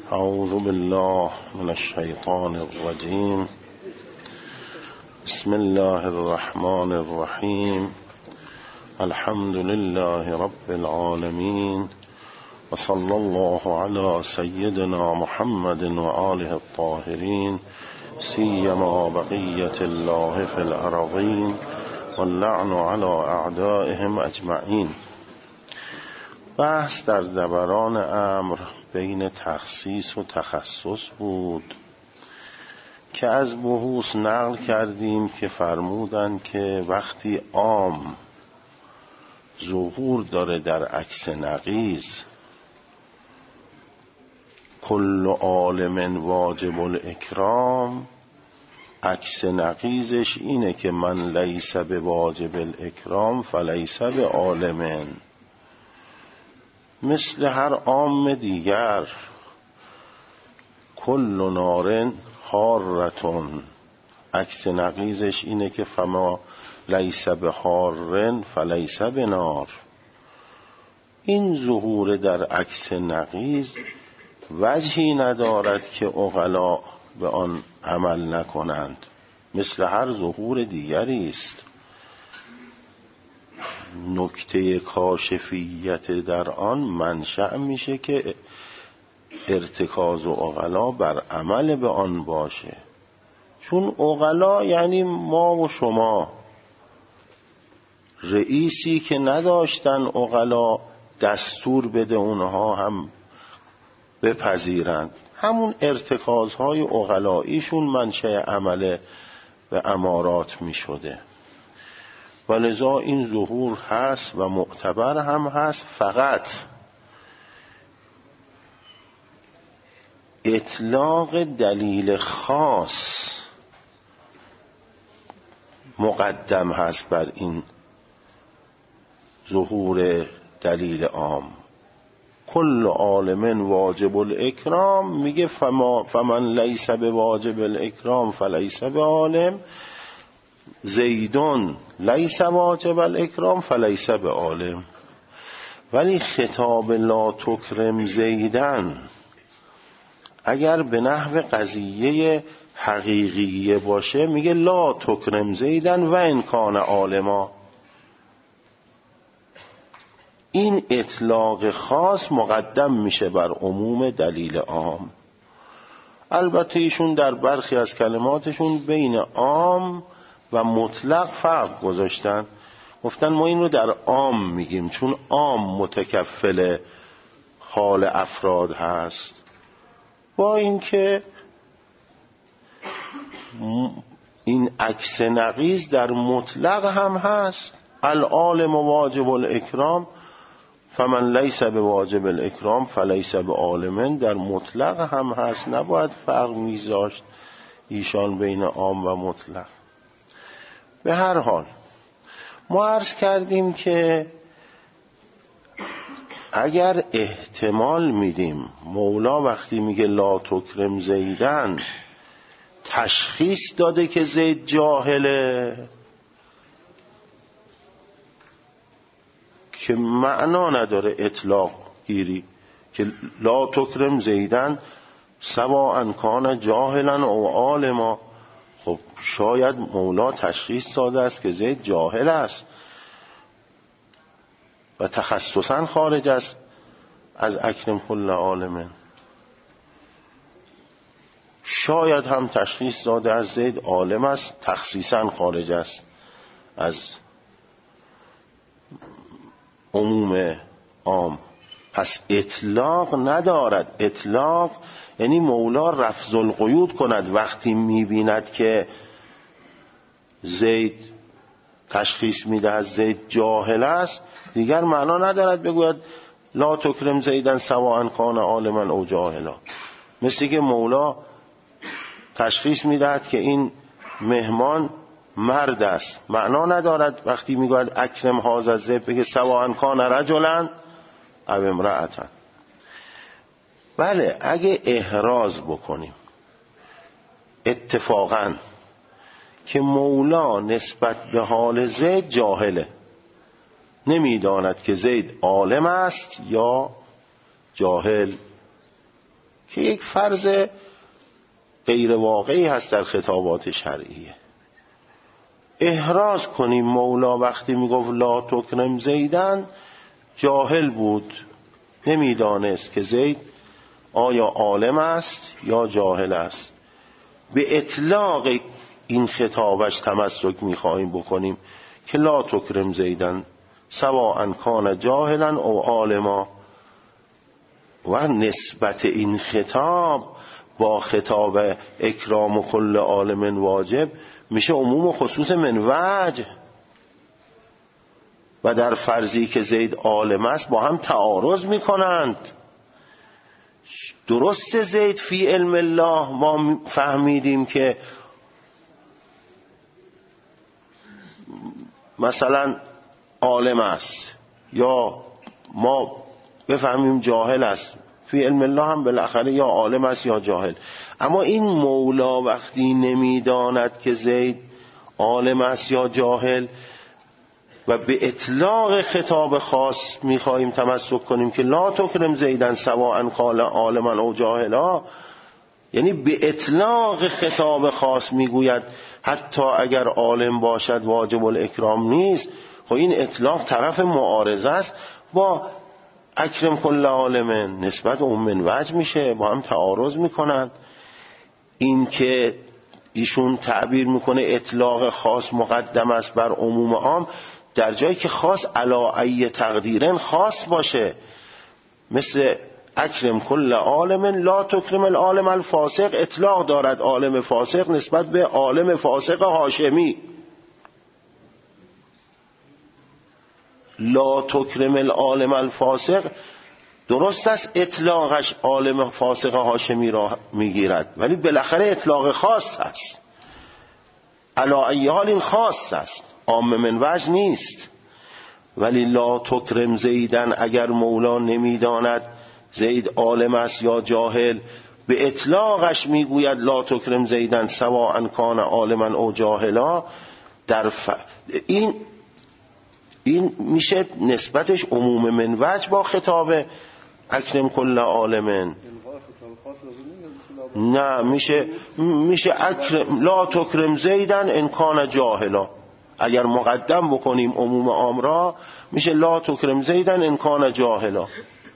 اعوذ بالله من الشیطان الرجیم. بسم الله الرحمن الرحیم. الحمد لله رب العالمین و صلی الله علی سیدنا محمد و آله الطاهرین سیما بقیة الله فی الارضین واللعن علی اعدائهم اجمعین. بحث در دوران امر بین تخصیص و تخصص بود که از بحوث نقل کردیم که فرمودند که وقتی عام ظهور داره در عکس نقیض، کل عالم واجب الاکرام، عکس نقیضش اینه که من لیس به واجب الاکرام فلیس به عالم. مثل هر عام دیگر، کل نارن حارتون، عکس نقیضش اینه که فما لیس به حارن فلیس به نار. این ظهور در عکس نقیض وجهی ندارد که عقلا به آن عمل نکنند، مثل هر ظهور دیگری است. نکته کاشفیت در آن منشأ میشه که ارتکاز و عقلا بر عمل به آن باشه، چون عقلا یعنی ما و شما. رئیسی که نداشتن عقلا دستور بده اونها هم بپذیرند، همون ارتکازهای عقلاییشون منشأ عمل به امارات می شده. ولذا این ظهور هست و معتبر هم هست، فقط اطلاق دلیل خاص مقدم هست بر این ظهور دلیل عام. کل عالم واجب الاکرام، میگه فمن لیس به واجب الاکرام فلیس به عالم، زیدون لیس واجب الاکرام فلیس به عالم. ولی خطاب لا تکرم زیدن اگر به نحو قضیه حقیقیه باشه، میگه لا تکرم زیدن و ان کان عالما. این اطلاق خاص مقدم میشه بر عموم دلیل عام. البته ایشون در برخی از کلماتشون بین عام و مطلق فرق گذاشتن، گفتن ما این رو در عام میگیم چون عام متکفل حال افراد هست، با اینکه این عکس نقیض در مطلق هم هست. العالم واجب الاکرام فمن لیس به واجب الاکرام فلیس به عالم، در مطلق هم هست، نباید فرق میذاشت ایشان بین عام و مطلق. به هر حال ما عرض کردیم که اگر احتمال میدیم مولا وقتی میگه لا تکرم زیدن تشخیص داده که زید جاهله، که معنا نداره اطلاق گیری که لا تکرم زیدن سواء کان جاهلا او عالما. خب شاید مولا تشخیص داده است که زید جاهل است و تخصصا خارج است از اکرم کل عالم. شاید هم تشخیص داده از زید عالم است، تخصیصا خارج است از عموم عام. پس اطلاق ندارد. اطلاق یعنی مولا رفض القیود کند وقتی میبیند که زید تشخیص میده از زید جاهل است، دیگر معنا ندارد بگوید لا تکرم زیدن سواء کان عالما او جاهلا. مثل که مولا تشخیص میدهد که این مهمان مرد است، معنا ندارد وقتی میگوید اکرم هذا زید بگه سواء کان رجلا او امرأة. بله اگه احراز بکنیم اتفاقا که مولا نسبت به حال زید جاهله، نمیداند که زید عالم است یا جاهل، که یک فرض غیر واقعی هست در خطابات شرعیه. احراز کنیم مولا وقتی میگفت لا تکرم زیدن، جاهل بود، نمیدانست که زید آیا عالم است یا جاهل است. به اطلاق این خطابش تمسک میخواهیم بکنیم که لا تکرم زیدن سواء کان جاهلا او عالما، و نسبت این خطاب با خطاب اکرام کل عالم واجب میشه عموم و خصوص من وجه، و در فرضی که زید عالم است با هم تعارض میکنند. درست زید فی علم الله ما فهمیدیم که مثلا عالم است، یا ما بفهمیم جاهل است. فی علم الله هم بالاخره یا عالم است یا جاهل. اما این مولا وقتی نمیداند که زید عالم است یا جاهل و به اطلاق خطاب خاص میخواهیم تمسک کنیم که لا تکرم زیدن سواء کان عالما او جاهلا، یعنی به اطلاق خطاب خاص میگوید حتی اگر عالم باشد واجب الاکرام نیست. خب این اطلاق طرف معارضه است با اکرم کل عالم، نسبت اون من وجه میشه، با هم تعارض میکنند. این که ایشون تعبیر میکنه اطلاق خاص مقدم است بر عموم عام، در جایی که خاص علی ای تقدیرن خاص باشه، مثل اکرم کل عالم لا تکرم العالم الفاسق، اطلاق دارد عالم فاسق نسبت به عالم فاسق هاشمی. لا تکرم العالم الفاسق درست است اطلاقش عالم فاسق هاشمی را میگیرد، ولی بالاخره اطلاق خاص است. علی ای حال این خاص است، عام من وجه نیست. ولی لا تکرم زیدن، اگر مولا نمیداند زید عالم است یا جاهل، به اطلاقش میگوید لا تکرم زیدن سواء کان عالما او جاهلا، این میشه نسبتش عموم من وجه با خطاب اکرم کل عالمن. نه، میشه اکرم لا تکرم زیدن ان کان جاهلا. اگر مقدم بکنیم عموم عام را میشه لا تکرم زیدن ان کان جاهلا.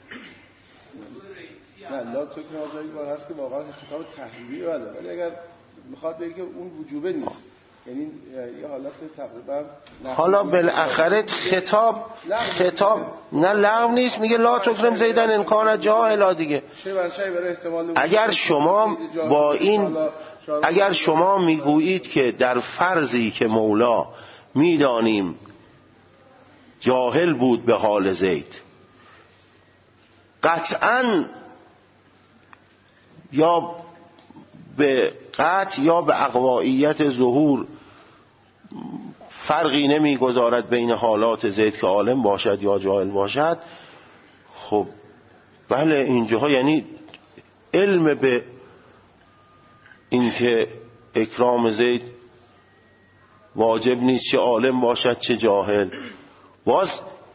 نه، لا تکرم زیدن هست که واقعا خطاب تحریمی بده، ولی اگر میخواد بگه که اون وجوبه نیست، یعنی یه حالت تقریبا حالا بالاخره خطاب نه لغو نیست، میگه لا تکرم زیدن ان کان جاهلا دیگه. اگر شما میگویید که در فرضی که مولا میدانیم جاهل بود به حال زید، قطعاً یا به قطع یا به اقوائیت ظهور فرقی نمیگذارد بین حالات زید که عالم باشد یا جاهل باشد. خب بله، اینجاها یعنی علم به اینکه اکرام زید واجب نیست چه عالم باشد چه جاهل، باز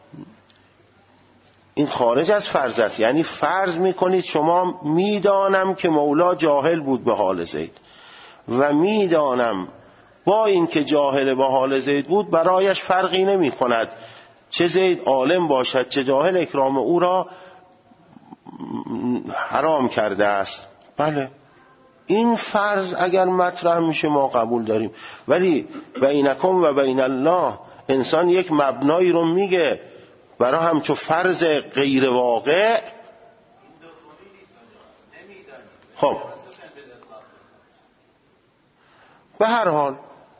این خارج از فرض است. یعنی فرض میکنید شما میدانم که مولا جاهل بود به حال زید و میدانم با این که جاهل به حال زید بود برایش فرقی نمی کند چه زید عالم باشد چه جاهل، اکرام او را حرام کرده است. بله، این فرض اگر مطرح میشه ما قبول داریم، ولی بینکم و بین الله انسان یک مبنایی رو میگه برای همچو فرض غیر واقع. خب به هر حال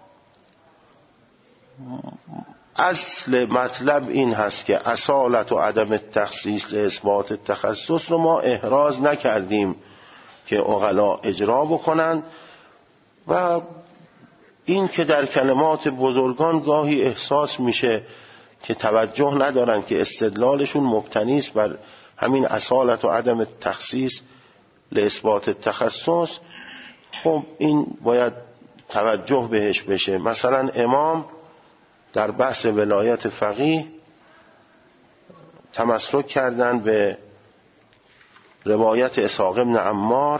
اصل مطلب این هست که اصالت و عدم التخصیص اثبات التخصص رو ما احراز نکردیم که عقلا اجرا بکنند، و این که در کلمات بزرگان گاهی احساس میشه که توجه ندارن که استدلالشون مبتنی است بر همین اصالت و عدم التخصیص اثبات التخصص. خب این باید توجه بهش بشه. مثلا امام در بحث ولایت فقیه تمسک کردن به روایت اسحاق بن عمار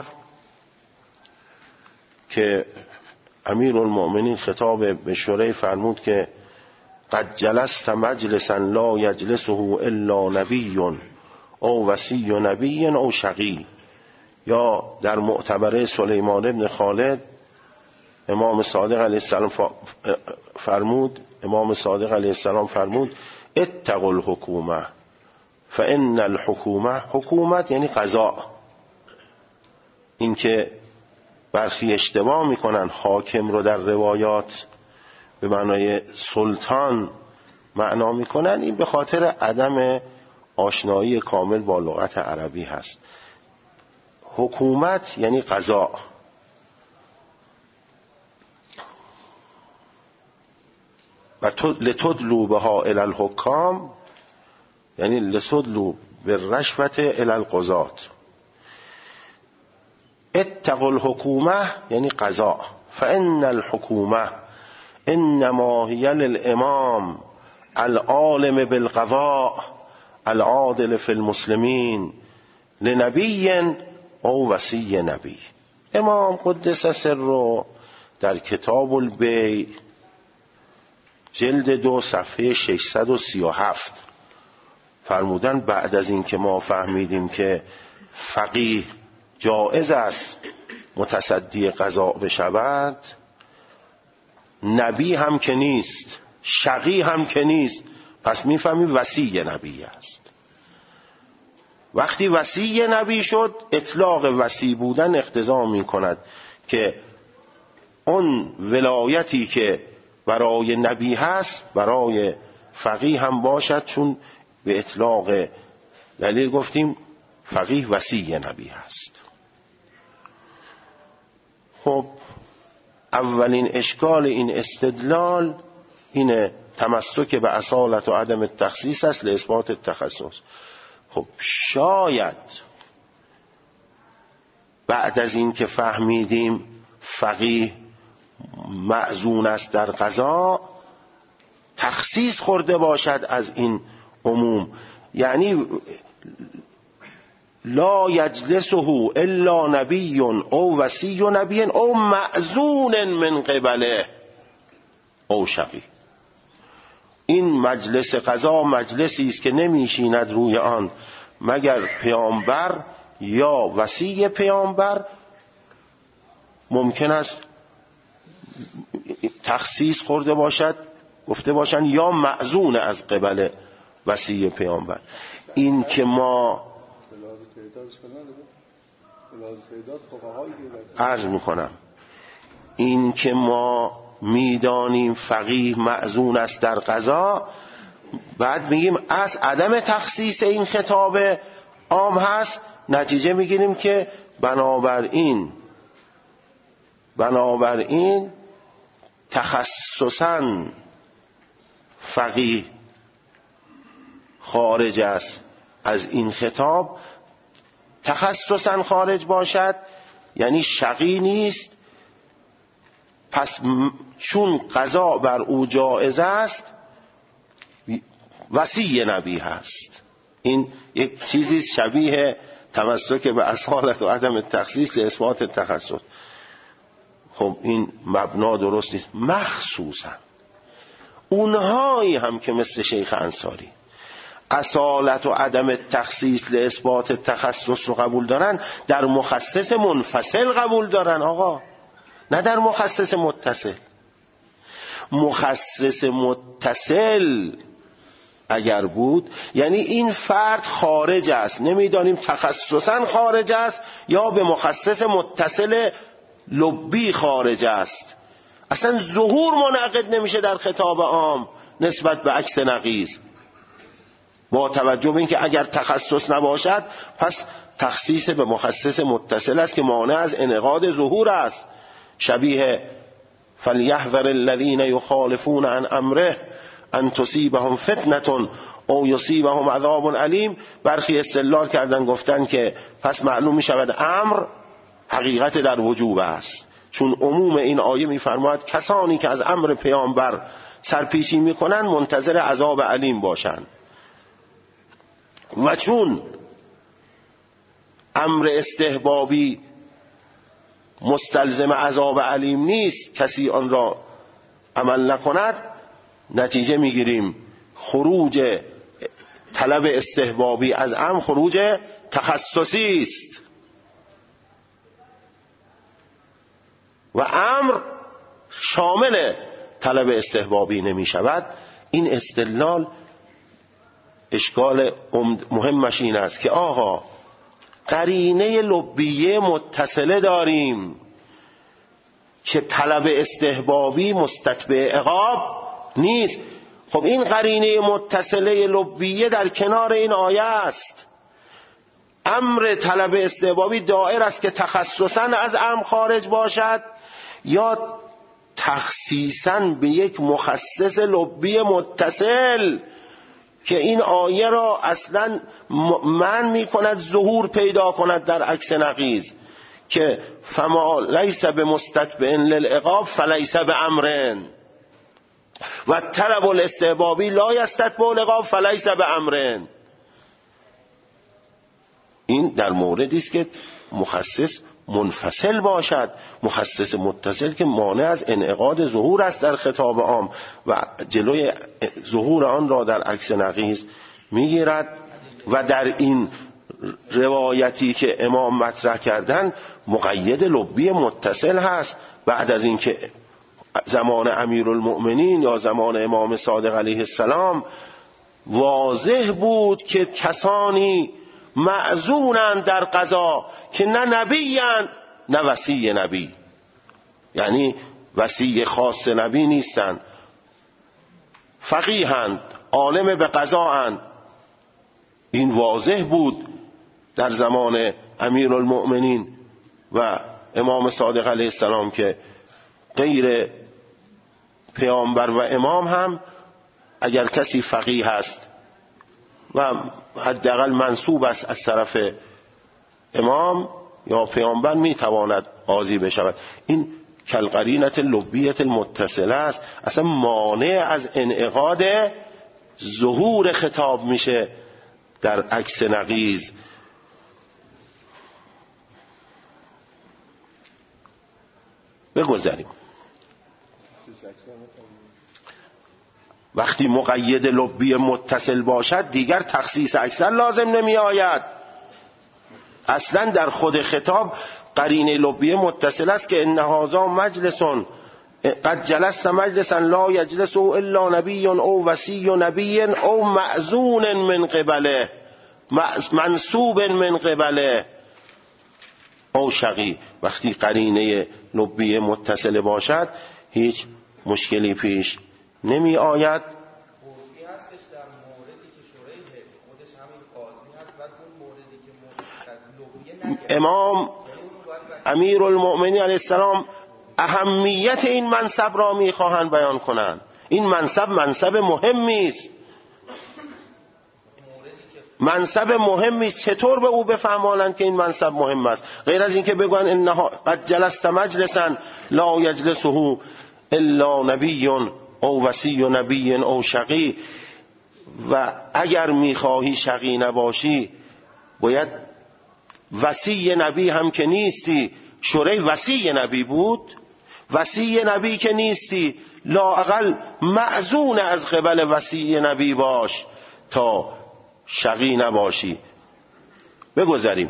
که امیرالمؤمنین خطاب به شورای فرمود که قد جلست مجلسا لا یجلسه الا نبی او وصی نبی او شقی. یا در معتبره سلیمان بن خالد امام صادق علیه السلام فرمود اتقوا الحکومه فان الحکومه، حکومت یعنی قضا، این که برخی اشتباه میکنن حاکم رو در روایات به معنای سلطان معنا میکنن، این به خاطر عدم آشنایی کامل با لغت عربی هست. حکومت یعنی قضا. و لتدلو بها الی الحکام یعنی لتدلو بالرشوة الی القضات. اتقوا الحکومه یعنی قضا. فان الحکومه انما هی للامام العالم بالقضاء العادل فی المسلمین لنبی او وصی نبی. امام قدس سره در کتاب البیع جلد 2 صفحه 637 فرمودن بعد از این که ما فهمیدیم که فقیه جائز است متصدی قضا بشود، نبی هم که نیست، شقی هم که نیست، پس میفهمیم وصی نبی است. وقتی وصی نبی شد، اطلاق وصی بودن اقتضا می کند که اون ولایتی که برای نبی هست برای فقیه هم باشد، چون به اطلاق دلیل گفتیم فقیه وصی نبی هست. خب اولین اشکال این استدلال اینه تمسک به اصالت و عدم التخصیص است لاثبات التخصص. خب شاید بعد از این که فهمیدیم فقیه معزون است در قضا، تخصیص خورده باشد از این عموم، یعنی لا یجلسه الا نبی او وصی نبی او معزون من قبله او شقی. این مجلس قضا مجلسی است که نمیشیند روی آن مگر پیامبر یا وصی پیامبر. ممکن است تخصیص خورده باشد، گفته باشن یا معزون از قبل وصی پیامبر. این که ما عرض میکنم این که ما میدانیم فقیه معزون است در قضا، بعد میگیم از عدم تخصیص این خطاب عام هست، نتیجه میگیریم که بنابراین تخصصاً فقیه خارج است از این خطاب. تخصصاً خارج باشد یعنی شقی نیست، پس چون قضا بر او جائز است وصی نبی هست. این یک چیزی شبیه تمسک به اصالت و عدم التخصیص لاثبات التخصص. خب این مبنا درست نیست. مخصوصا اونهایی هم که مثل شیخ انصاری اصالت و عدم التخصیص لاثبات التخصص رو قبول دارن، در مخصص منفصل قبول دارن آقا، نه در مخصص متصل. مخصص متصل اگر بود یعنی این فرد خارج است، نمیدانیم تخصصاً خارج است یا به مخصص متصل لبی خارج است، اصلا ظهور منعقد نمیشه در خطاب عام نسبت به عکس نقیض، با توجه به اینکه اگر تخصص نباشد پس تخصیص به مخصص متصل است که مانع از انعقاد ظهور است. شبیه فلیحذر الذین یخالفون عن امره ان تصیبهم فتنة او یصیبهم عذاب علیم. برخی استدلال کردن گفتن که پس معلوم می شود امر حقیقت در وجوب است، چون عموم این آیه می فرماید کسانی که از امر پیامبر سرپیچی می کنن منتظر عذاب علیم باشند، و چون امر استحبابی مستلزم عذاب علیم نیست، کسی آن را عمل نکند، نتیجه میگیریم خروج طلب استحبابی از امر خروج تخصصی است و امر شامل طلب استحبابی نمی شود. این استدلال اشکال مهمش این است که آقا قرینه لبیه متصله داریم که طلب استحبابی مستتبع عقاب نیست. خب این قرینه متصله لبیه در کنار این آیه است. امر طلب استحبابی دائر است که تخصصاً از امر خارج باشد یا تخصیصاً به یک مخصص لبی متصل که این آیه را اصلاً منع می کند ظهور پیدا کند در عکس نقیض که فما لیس بمستتبع للعقاب فلیس بامر و طلب الاستحبابی لا یستتبع العقاب فلیس بامر. این در موردی است که مخصص منفصل باشد، مخصص متصل که مانع از انعقاد ظهور است در خطاب عام و جلوی ظهور آن را در عکس نقیض میگیرد. و در این روایتی که امام مطرح کردن مقید لبی متصل هست. بعد از اینکه زمان امیرالمؤمنین یا زمان امام صادق علیه السلام واضح بود که کسانی معزونند در قضا که نه نبیند نه وصی نبی، یعنی وصی خاص نبی نیستند، فقیهند، عالم به قضااند. این واضح بود در زمان امیرالمؤمنین و امام صادق علیه السلام که غیر پیامبر و امام هم اگر کسی فقیه است و حداقل منسوب است از طرف امام یا پیامبر میتواند قاضی بشود. این کالقرینة لبیة المتصله است، اصلا مانع از انعقاد ظهور خطاب میشه در عکس نقیض. بگذاریم وقتی مقید لبی متصل باشد دیگر تخصیص اکثر لازم نمی آید. اصلا در خود خطاب قرینه لبی متصل است که ان هذا مجلس قد جلست مجلسا لا یجلسه الا نبی او وصی نبی او معزون من قبله منصوب من قبله او شقی. وقتی قرینه لبی متصل باشد هیچ مشکلی پیش نمی آید. امام امیرالمؤمنین علیه السلام اهمیت این منصب را میخواهند بیان کنند. این منصب مهمی است، منصب مهمی است. چطور به او بفهمانند که این منصب مهم است غیر از اینکه بگویند انها قد جلست مجلسا لا یجلسه الا نبی او وصی نبی او شقی. و اگر میخواهی شقی نباشی باید وصی نبی هم که نیستی، شورای وصی نبی بود، وصی نبی که نیستی لااقل معزون از قبل وصی نبی باش تا شقی نباشی. بگذاریم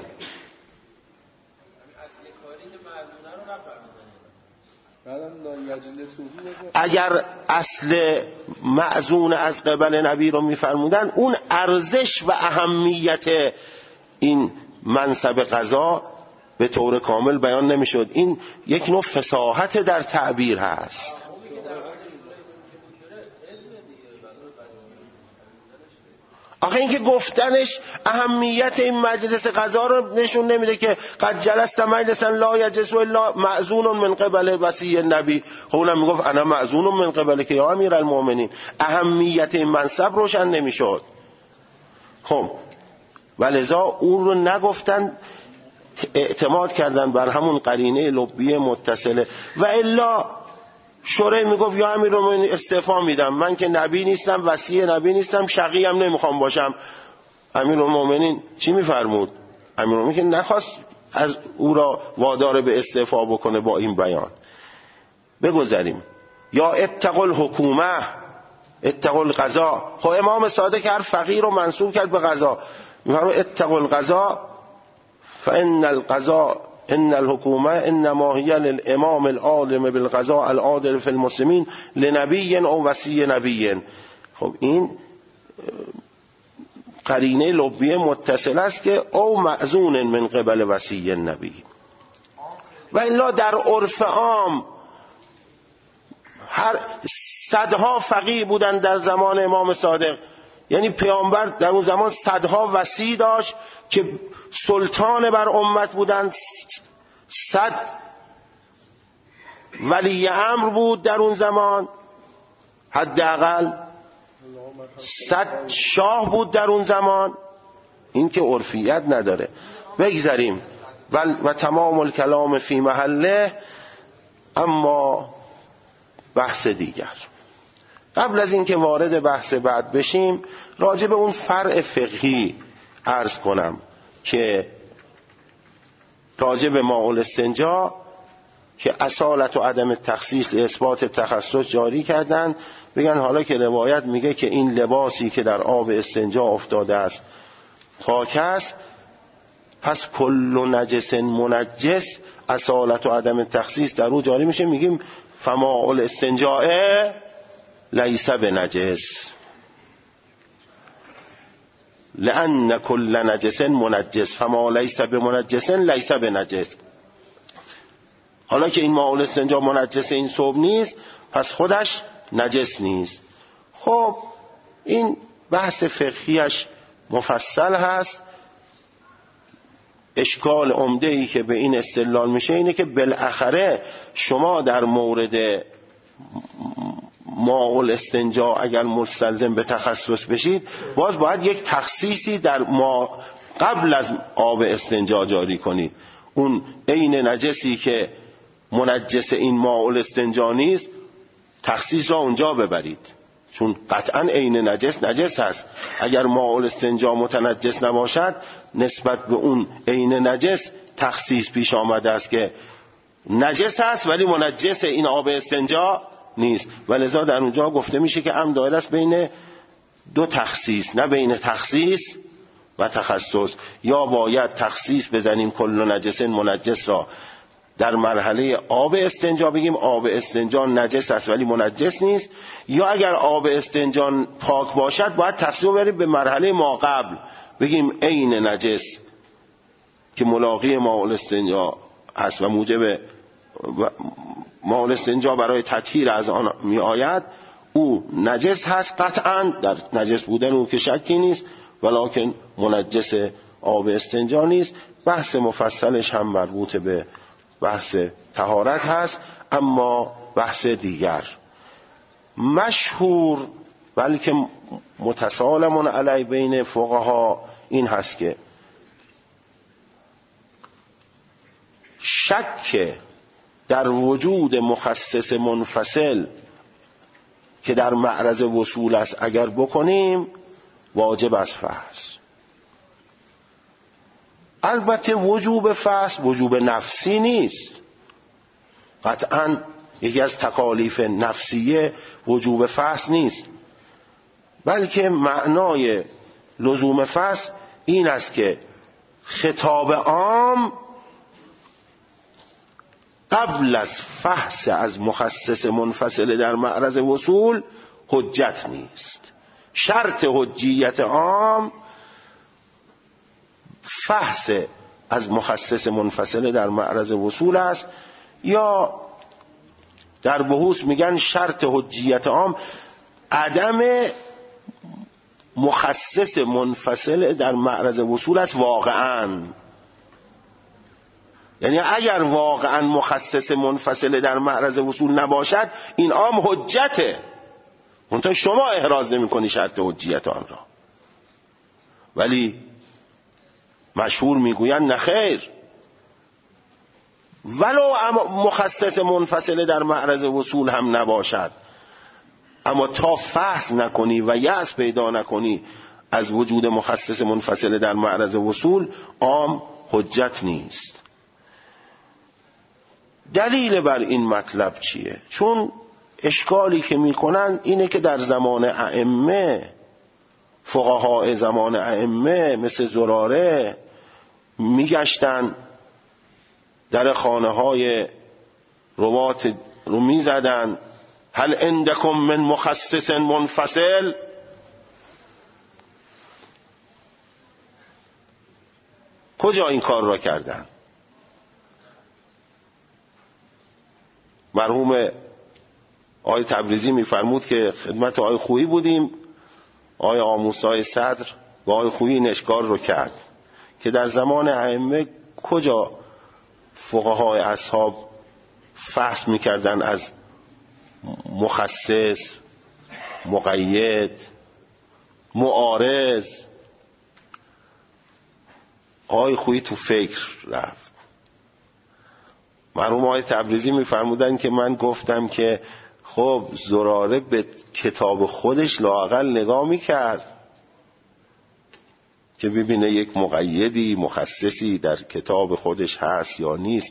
اگر اصل معزون از قبل نبی رو میفرمودن اون ارزش و اهمیت این منصب قضا به طور کامل بیان نمیشد. این یک نوع فصاحت در تعبیر هست. آخه اینکه گفتنش اهمیت این مجلس قضا رو نشون نمیده که قد جلست مجلسا لا یجلس الا معزون من قبل وصی نبی. خب اونم میگفت انا معزون من قبل که یا امیرالمؤمنین. اهمیت این منصب روشن نمیشد. خب ولذا اون رو نگفتن، اعتماد کردن بر همون قرینه لبی متصله. و الا شورای میگفت یا امیرالمؤمنین استعفا میدم، من که نبی نیستم، وصی نبی نیستم، شقی هم نمیخوام باشم. امیرالمؤمنین چی میفرمود؟ امیرالمومنین که نخواست از او را وادار به استعفا بکنه با این بیان. بگذاریم. یا اتقوا الحکومه، اتقوا القضا. خب امام صادق هر فقیر رو منسوب کرد به قضا، میگه اتقوا القضا فان القضا ان الحکومه انما هی للامام العالم بالقضاء العادل فی المسلمین لنبی او وصی نبی. خب این قرینه لبیه متصل است که او معزون من قبل وصی نبی. و الا در عرف عام هر صدها فقیه بودن در زمان امام صادق، یعنی پیامبر در اون زمان صدها وصی داشت که سلطان بر امت بودند، 100 ولی امر بود در اون زمان، حداقل 100 شاه بود در اون زمان. این که عرفیت نداره. بگذاریم. و تمام الکلام فی محله. اما بحث دیگر، قبل از اینکه وارد بحث بعد بشیم، راجع به اون فرع فقهی عرض کنم که راجع به ماء الاستنجا که اصالت و عدم تخصیص اثبات تخصص جاری کردن، بگن حالا که روایت میگه که این لباسی که در آب استنجا افتاده است پاک است، پس کل نجس منجس اصالت و عدم تخصیص در او جاری میشه. میگیم فماء الاستنجاء لیس بنجس لأن کل نجس منجس فما لیس بمنجس لیس بنجس. حالا که این ماء الاستنجا منجس این ثوب نیست، پس خودش نجس نیست. خب این بحث فقهیش مفصل هست. اشکال عمده ای که به این استدلال میشه اینه که بالاخره شما در مورد ماء الاستنجا اگر مستلزم به تخصص بشید، باز باید یک تخصیصی در ما قبل از آب استنجا جاری کنید. اون عین نجسی که منجس این ماء الاستنجا نیست، تخصیص را اونجا ببرید، چون قطعا عین نجس هست. اگر ماء الاستنجا متنجس نباشد، نسبت به اون عین نجس تخصیص پیش آمده است که نجس هست ولی منجس این آب استنجا نیست. ولذا در اونجا گفته میشه که امر دائر است بین دو تخصیص، نه بین تخصیص و تخصص. یا باید تخصیص بزنیم کل نجس منجس را در مرحله آب استنجا، بگیم آب استنجا نجس است ولی منجس نیست. یا اگر آب استنجا پاک باشد، باید تخصیص بریم به مرحله ما قبل، بگیم عین نجس که ملاقی ماء الاستنجا هست و موجب ماء الاستنجا برای تطهیر از آن می آید، او نجس هست قطعا، در نجس بودن او که شکی نیست، ولکن منجس آب استنجا نیست. بحث مفصلش هم مربوط به بحث طهارت هست. اما بحث دیگر مشهور بلکه متسالم علی بین فقها این هست که شک در وجود مخصص منفصل که در معرض وصول است اگر بکنیم، واجب است فحص. البته وجوب فحص وجوب نفسی نیست، قطعا یکی از تکالیف نفسیه وجوب فحص نیست، بلکه معنای لزوم فحص این است که خطاب عام قبل از فحص از مخصص منفصل در معرض وصول حجت نیست. شرط حجیت عام فحص از مخصص منفصل در معرض وصول است. یا در بحوث میگن شرط حجیت عام عدم مخصص منفصل در معرض وصول است واقعاً. یعنی اگر واقعاً مخصص منفصل در معرض وصول نباشد، این عام حجته، منتها شما احراز نمی کنی شرط حجیت آن را. ولی مشهور میگویند نخیر، ولو مخصص منفصل در معرض وصول هم نباشد، اما تا فحص نکنی و یأس پیدا نکنی از وجود مخصص منفصل در معرض وصول عام حجت نیست. دلیل بر این مطلب چیه؟ چون اشکالی که میکنن اینه که در زمان ائمه، فقهای زمان ائمه مثل زراره میگشتن در خانه های روات رو میزدن هل عندکم من مخصص منفصل. کجا این کار را کردن؟ مرحوم آقای تبریزی میفرمود که خدمت آقای خویی بودیم، آقای آموسای صدر و آقای خویی این اشکال رو کرد که در زمان ائمه کجا فقهای اصحاب فحص میکردن از مخصص، مقید، معارض. آقای خویی تو فکر رفت. مرحوم آقای تبریزی میفرمودن که من گفتم که خب زراره به کتاب خودش لااقل نگاه میکرد که ببینه یک مقیدی مخصصی در کتاب خودش هست یا نیست.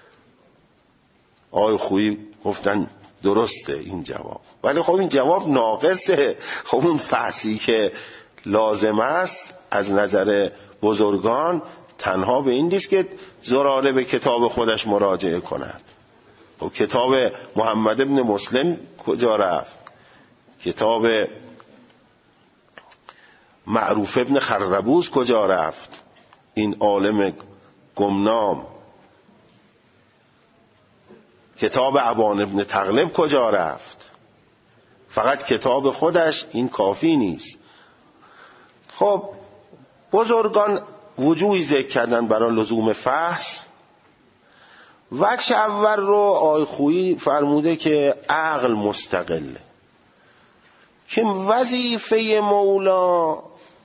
آقای خویی گفتن درسته این جواب، ولی خب این جواب ناقصه. خب اون فحصی که لازم است از نظر بزرگان تنها به این نیست که زراره به کتاب خودش مراجعه کند. و کتاب محمد ابن مسلم کجا رفت؟ کتاب معروف ابن خربوز کجا رفت؟ این عالم گمنام. کتاب ابان ابن تغلب کجا رفت؟ فقط کتاب خودش این کافی نیست. خب بزرگان وجوهی ذکر کردن برای لزوم فحص. وجه اول رو آقای خویی فرموده که عقل مستقله، که وظیفه مولا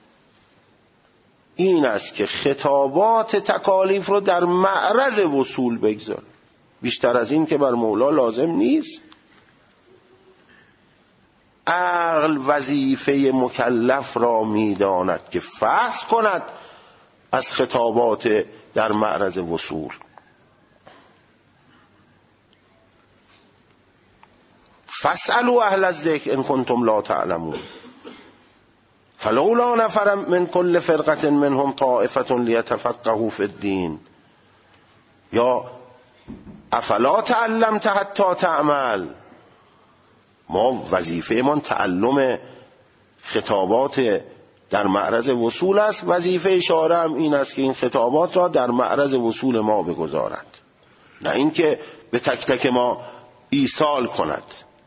این است که خطابات تکالیف رو در معرض وصول بگذاره. بیشتر از این که بر مولا لازم نیست. عقل وظیفه مکلف را میداند که فحص کند از خطابات در معرض وصول. فاسألوا اهل الذکر ان کنتم لا تعلمون فلولا نفر من كل فرقة منهم طائفة لیتفقهوا فی الدین یا افلا تعلمت حتی تعمل. ما وظیفه من تعلم خطابات در معرض وصول است. وظیفه شارع هم این است که این خطابات را در معرض وصول ما بگذارد، نه اینکه به تک تک ما ایصال کند.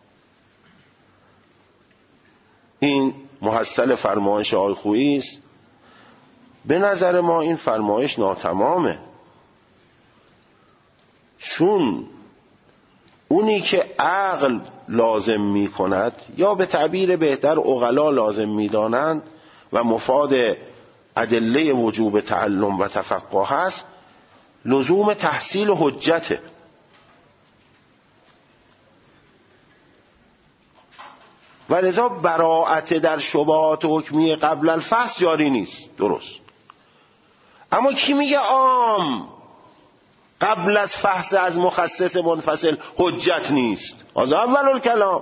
این محصل فرمایش آقای خویی است. به نظر ما این فرمایش ناتمامه، چون اونی که عقل لازم می کند یا به تعبیر بهتر عقلا لازم می دانند و مفاد ادله وجوب تعلم و تفقه هست، لزوم تحصیل حجته. و لذا براءت در شبهات حکمی قبل الفحص جاری نیست. درست. اما کی میگه عام قبل از فحص از مخصص منفصل حجت نیست؟ از اول الکلام.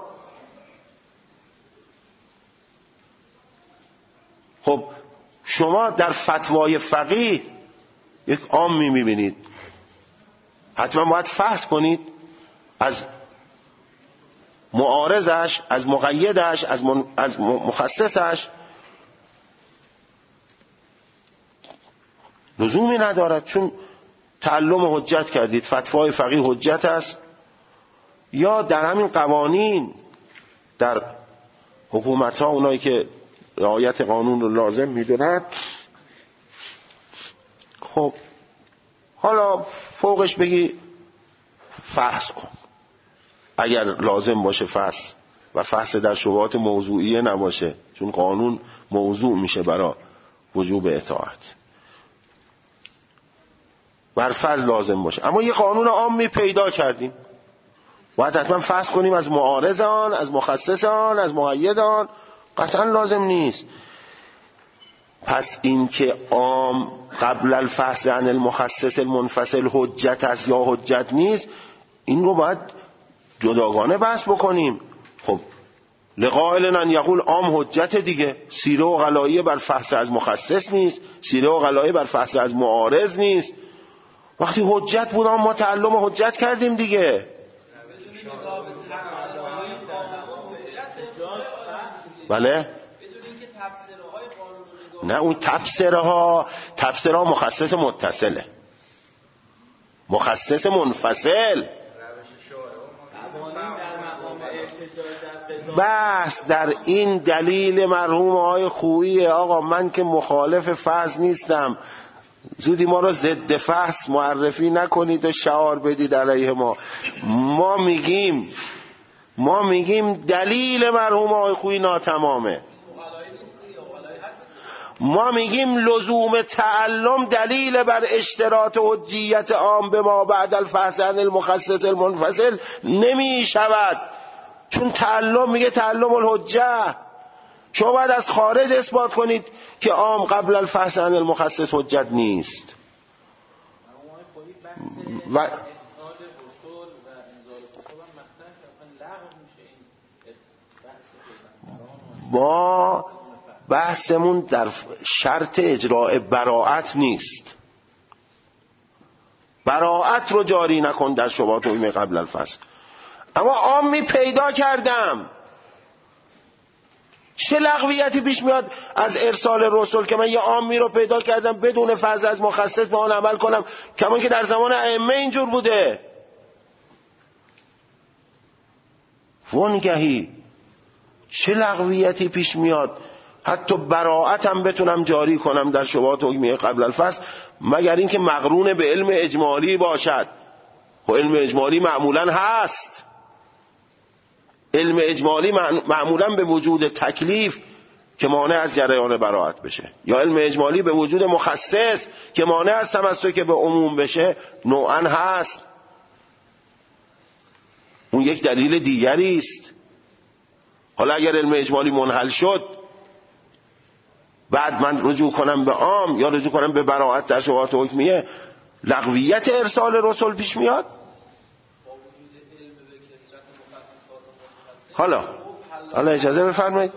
خب شما در فتوای فقیه یک عامی میبینید، حتما باید فحص کنید از معارضش، از مقیدش، از مخصصش. لزومی ندارد، چون تعلم حجت کردید، فتوای فقیه حجت است. یا در همین قوانین در حکومت ها اونایی که رعایت قانون رو لازم میدونند، خب حالا فوقش بگی فحص کن اگر لازم باشه فحص، و فحص در شبهات موضوعیه نباشه، چون قانون موضوع میشه برای وجوب اطاعت، بر فرض لازم باشه. اما یه قانون عامی پیدا کردیم، باید حتما فحص کنیم از معارضان، از مخصصان، از مقیدان. قطعا لازم نیست. پس این که عام قبل الفحص عن المخصص المنفصل حجت است یا حجت نیست، این رو باید جداگانه بحث بکنیم. خب لقائل ان یقول عام حجت دیگه، سیره و غلایه بر فحص از مخصص نیست، سیره و غلایه بر فحص از معارض نیست. وقتی حجت بود ما تعلم حجت کردیم دیگه. بله نه اون تبصره ها مخصص متصله، مخصص منفصل. بس در این دلیل مرحوم آقای خویی. آقا من که مخالف فحص نیستم، زودی ما رو ضد فحص معرفی نکنید و شعار بدید علیه ما. ما میگیم دلیل مرحوم آقای خویی ناتمامه. ما میگیم لزوم تعلم دلیل بر اشتراط حجیت عام به ما بعد الفحص عن المخصص المنفصل نمی شود، چون تعلم میگه تعلم الحجه. شما باید از خارج اثبات کنید که عام قبل الفحص عن المخصص حجت نیست. و با بحثمون در شرط اجراء براءت نیست. براءت رو جاری نکن در شبهات عمومی قبل الفحص. اما عامی پیدا کردم، چه لغویتی پیش میاد از ارسال رسول که من یه عامی رو پیدا کردم بدون فحص از مخصص به آن عمل کنم، کمان که در زمان ائمه اینجور بوده. وانگهی چه لغویتی پیش میاد حتی براءت هم بتونم جاری کنم در شبهات حکمیه قبل الفحص، مگر اینکه مقرون به علم اجمالی باشد. و علم اجمالی معمولا هست. علم اجمالی معمولا به وجود تکلیف که مانع از جریان براءت بشه، یا علم اجمالی به وجود مخصص که مانع از تمسک به عموم بشه نوعا هست. اون یک دلیل دیگری است. حالا اگر علم اجمالی منحل شد، بعد من رجوع کنم به عام یا رجوع کنم به براءت در شبهات حکمیه، لغویت ارسال رسول پیش میاد. حالا اجازه بفرمایید.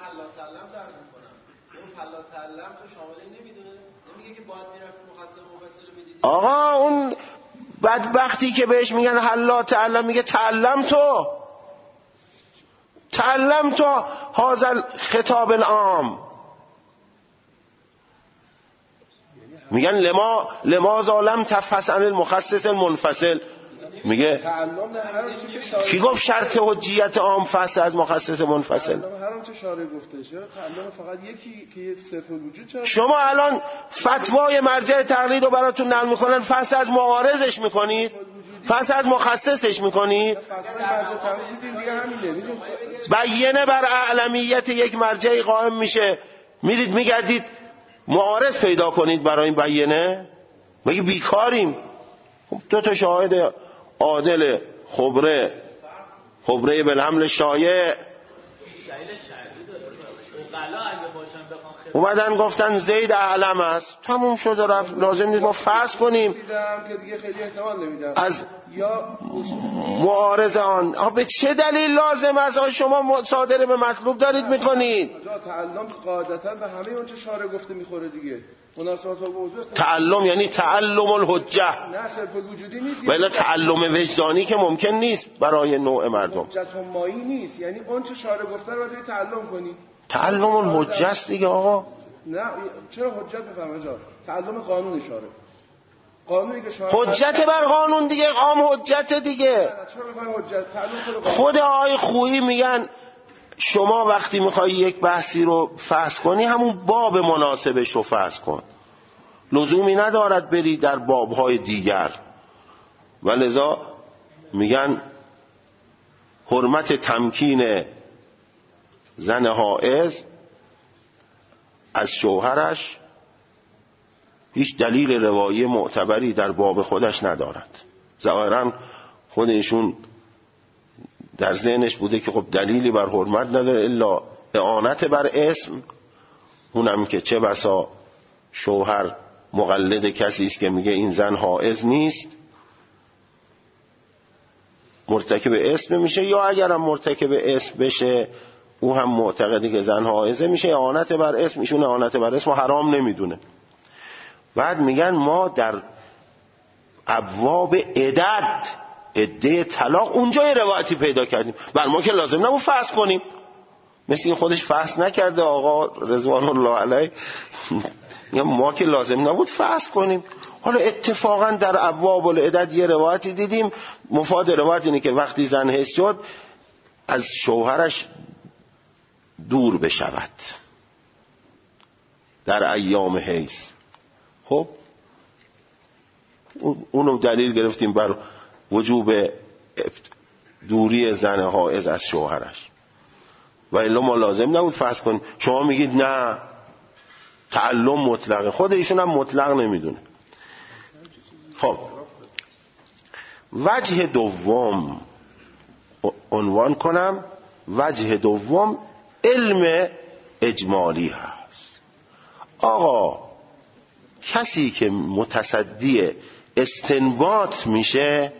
آقا اون بدبختی که بهش میگن حلا تعلم، میگه تعلم تو هذا خطاب العام. میگن لماذا لم تفحص عن المخصص المنفصل. میگه کی گفت شرط حجیت عام فحص از مخصص منفصل؟ هر آنچه شارع گفته شه تعلم فقط یکی که صرف وجود چه. شما الان فتوای مرجع تقلید رو براتون نقل میکنن، فحص از معارضش میکنید، فحص از مخصصش میکنید. بیانه بر اعلمیت یک مرجعی قائم میشه، میرید میگردید معارض پیدا کنید برای این بیانه. مگه بیکاریم؟ دو تا شاهد عادل خبره بالحمل شایع اومدن گفتن زید اعلم است، تموم شد و رفت. لازم نیست ما فحص کنیم از معارض آن. به چه دلیل لازم است؟ شما صادر به مطلوب دارید میکنید. تعلم قاعدتا به همه اون چه شارع گفته میخوره دیگه. تعلم یعنی تعلم الحجه، نه صرف وجودی نیست، ولی تعلم وجدانی که ممکن نیست برای نوع مردم. حجت همایی نیست، یعنی اون چه شارع گفته رو باید تعلم کنی. تعلم الحجه است دیگه آقا. نه چرا حجت بفرمایید؟ تعلم قانون شارع، قانونی که شارع حجت بر قانون دیگه، عام حجت دیگه. چرا بفرمایید حجت؟ تعلم خود آقای خویی میگن شما وقتی میخوای یک بحثی رو فحص کنی همون باب مناسبش رو فحص کن، لزومی ندارد بری در بابهای دیگر. و لذا میگن حرمت تمکین زن حائض از شوهرش هیچ دلیل روایی معتبری در باب خودش ندارد. ظاهرا خود ایشون در ذهنش بوده که خب دلیلی بر حرمت نداره الا اعانت بر اسم اونم که چه بسا شوهر مقلد کسی است که میگه این زن حائض نیست، مرتکب اسم میشه، یا اگرم مرتکب اسم بشه او هم معتقده که زن حائضه میشه، اعانت بر اسم. ایشون اعانت بر اسم حرام نمیدونه. بعد میگن ما در ابواب عده طلاق اونجا یه روایتی پیدا کردیم، بر ما که لازم نبود فحص کنیم. مثل این خودش فحص نکرده آقا رضوان الله علیه، ما که لازم نبود فحص کنیم. حالا اتفاقا در ابواب العدد یه روایتی دیدیم، مفاد روایت اینه که وقتی زن حیض شد از شوهرش دور بشود در ایام حیض. خب اونو دلیل گرفتیم بر وجوب دوری زن حائض از شوهرش، و الا ما لازم نبود فحص کنیم. شما میگید نه تعلم مطلقه، خود ایشون هم مطلق نمیدونه. خب وجه دوم عنوان کنم، وجه دوم علم اجمالی هست. آقا کسی که متصدی استنباط میشه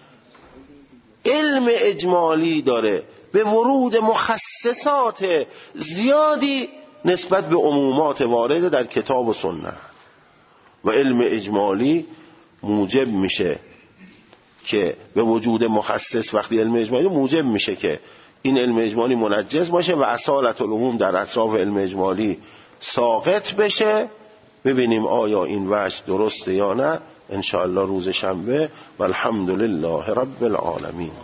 علم اجمالی داره، به ورود مخصصات زیادی نسبت به عمومات وارده در کتاب و سنت، و علم اجمالی موجب میشه که به وجود مخصص، وقتی علم اجمالی موجب میشه که این علم اجمالی منجز باشه و اصالت العموم در اطراف علم اجمالی ساقط بشه. ببینیم آیا این وجه درسته یا نه، انشاءالله روز شنبه. و الحمدلله رب العالمین.